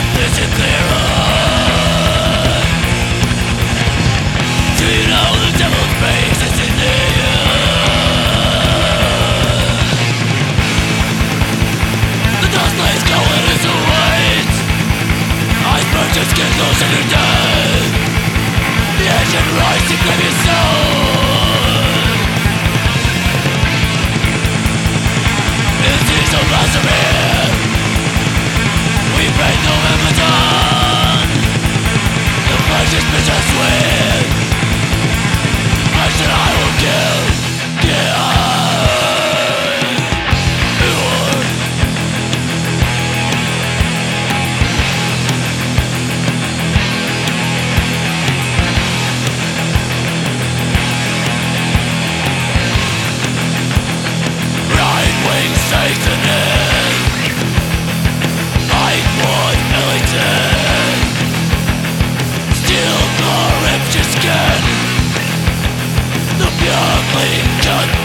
vision clearer. Do you know the devil's face is in the air? The dust lays cold in its weight. Icebergs and skin close under death. The engine rise to claim its soul. It seems so fast to me. We paid November dawn. The flesh is bittersweet. I said I will kill. Right-wing Satanist, right-wing militant, still the ripped your skin. The pure clean cut